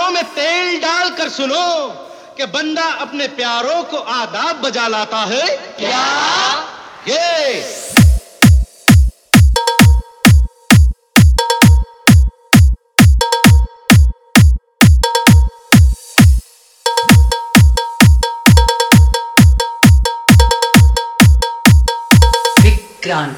कानों में तेल डालकर सुनो कि बंदा अपने प्यारों को आदाब बजा लाता है। क्या ये विक्रांत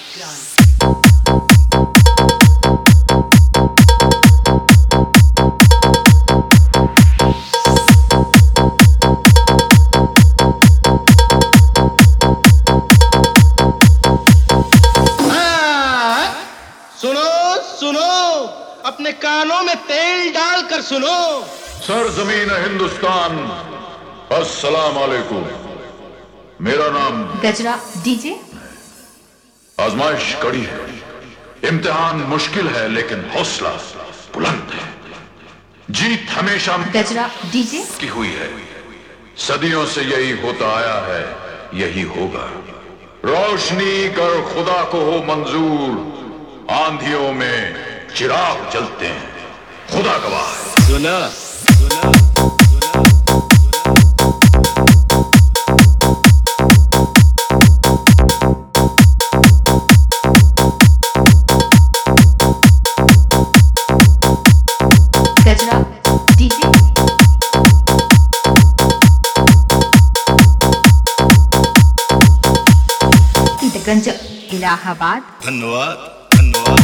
सुनो सुनो, अपने कानों में तेल डालकर सुनो। सरजमीन हिंदुस्तान, अस्सलाम वालेकुम। मेरा नाम गजरा डीजे। आजमाइश कड़ी है, इम्तिहान मुश्किल है, लेकिन हौसला बुलंद है। जीत हमेशा गजरा डीजे की हुई है, सदियों से यही होता आया है, यही होगा। रोशनी कर खुदा को हो मंजूर, आंधियों में चिराग जलते हैं, खुदा गवाह है। सुना गजरा डीजे। ईदगंज इलाहाबाद। धन्यवाद धन्यवाद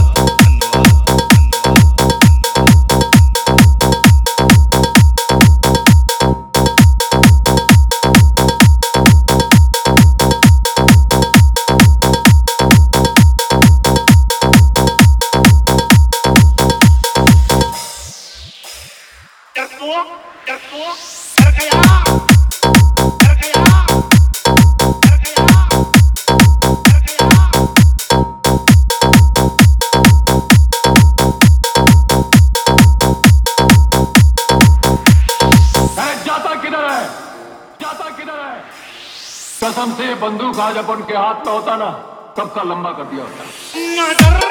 कसम से बंदूक आज अपन के हाथ में होता ना, कब का लंबा कर दिया होता।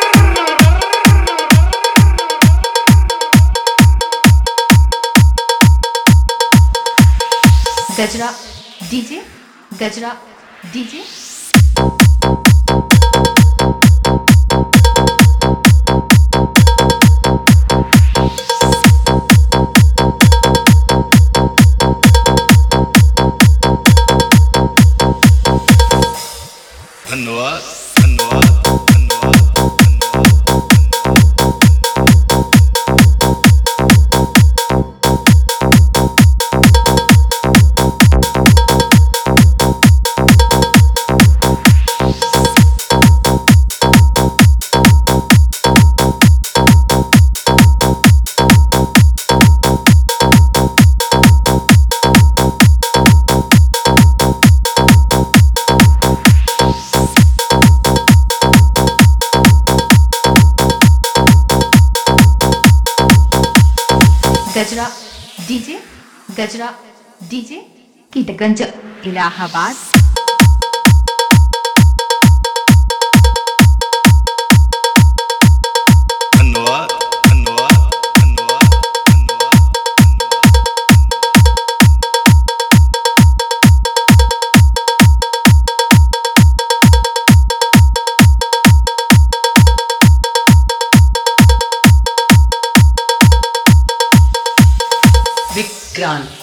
गजरा डीजे। गजरा डीजे। धन्यवाद धन्यवाद गजरा डीजे। गजरा डीजे। ईदगंज इलाहाबाद। धन्यवाद धन्यवाद विक्रांत।